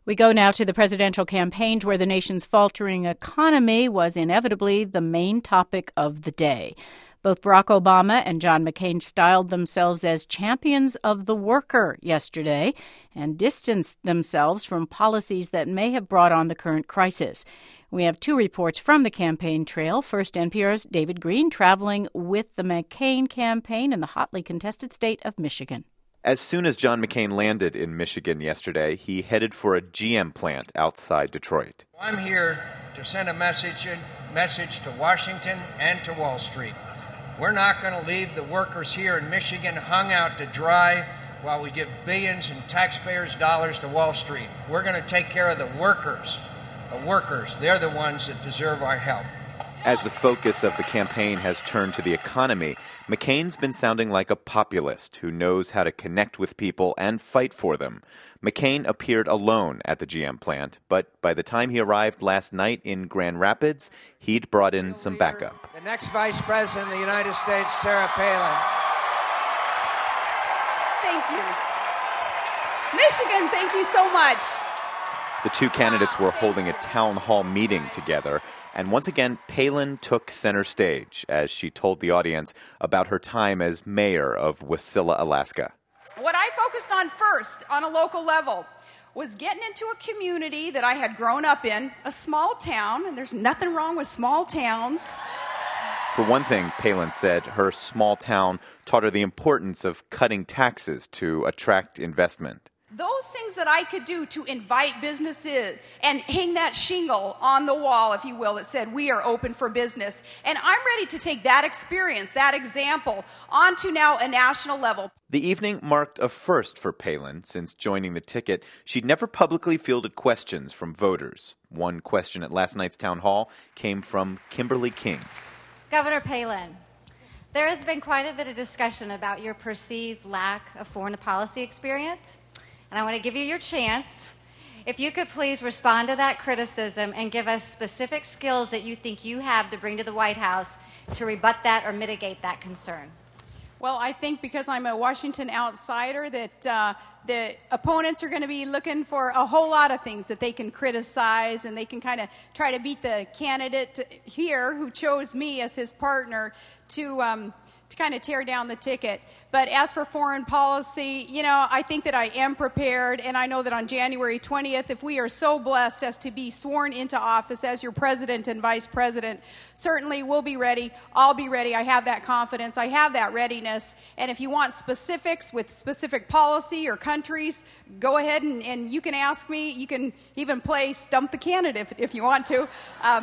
We go now to the presidential campaigns where the nation's faltering economy was inevitably the main topic of the day. Both Barack Obama and John McCain styled themselves as champions of the worker yesterday and distanced themselves from policies that may have brought on the current crisis. We have two reports from the campaign trail. First, NPR's David Green traveling with the McCain campaign in the hotly contested state of Michigan. As soon as John McCain landed in Michigan yesterday, he headed for a GM plant outside Detroit. I'm here to send a message to Washington and to Wall Street. We're not going to leave the workers here in Michigan hung out to dry while we give billions in taxpayers' dollars to Wall Street. We're going to take care of the workers. The workers, they're the ones that deserve our help. As the focus of the campaign has turned to the economy, McCain's been sounding like a populist who knows how to connect with people and fight for them. McCain appeared alone at the GM plant, but by the time he arrived last night in Grand Rapids, he'd brought in some backup. The next Vice President of the United States, Sarah Palin. Thank you. Michigan, thank you so much. The two candidates were holding a town hall meeting together, and once again, Palin took center stage as she told the audience about her time as mayor of Wasilla, Alaska. What I focused on first on a local level was getting into a community that I had grown up in, a small town, and there's nothing wrong with small towns. For one thing, Palin said, her small town taught her the importance of cutting taxes to attract investment. Those things that I could do to invite businesses and hang that shingle on the wall, if you will, that said, we are open for business. And I'm ready to take that experience, that example, onto now a national level. The evening marked a first for Palin. Since joining the ticket, she'd never publicly fielded questions from voters. One question at last night's town hall came from Kimberly King. Governor Palin, there has been quite a bit of discussion about your perceived lack of foreign policy experience. And I want to give you your chance. If you could please respond to that criticism and give us specific skills that you think you have to bring to the White House to rebut that or mitigate that concern. Well, I think because I'm a Washington outsider that the opponents are going to be looking for a whole lot of things that they can criticize, and they can kind of try to beat the candidate here who chose me as his partner to kind of tear down the ticket. But as for foreign policy, I think that I am prepared, and I know that on January 20th, if we are so blessed as to be sworn into office as your president and vice president, certainly we'll be ready. I'll be ready. I have that confidence. I have that readiness. And if you want specifics with specific policy or countries, go ahead and you can ask me. You can even play Stump the Candidate if you want to.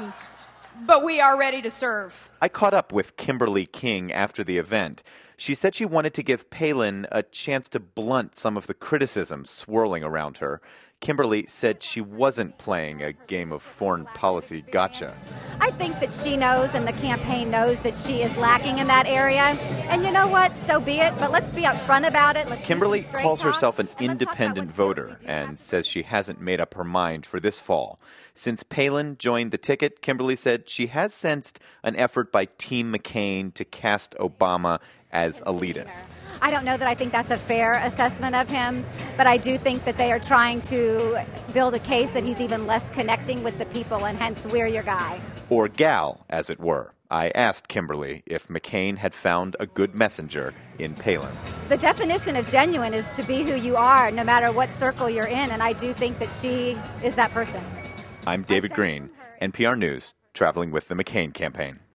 But we are ready to serve. I caught up with Kimberly King after the event. She said she wanted to give Palin a chance to blunt some of the criticisms swirling around her. Kimberly said she wasn't playing a game of foreign policy gotcha. I think that she knows and the campaign knows that she is lacking in that area. And you know what? So be it. But let's be upfront about it. Kimberly calls herself an independent voter and says she hasn't made up her mind for this fall. Since Palin joined the ticket, Kimberly said she has sensed an effort by Team McCain to cast Obama as elitist. I don't know that I think that's a fair assessment of him, but I do think that they are trying to build a case that he's even less connecting with the people, and hence we're your guy. Or gal, as it were. I asked Kimberly if McCain had found a good messenger in Palin. The definition of genuine is to be who you are, no matter what circle you're in, and I do think that she is that person. I'm David Green, NPR News, traveling with the McCain campaign.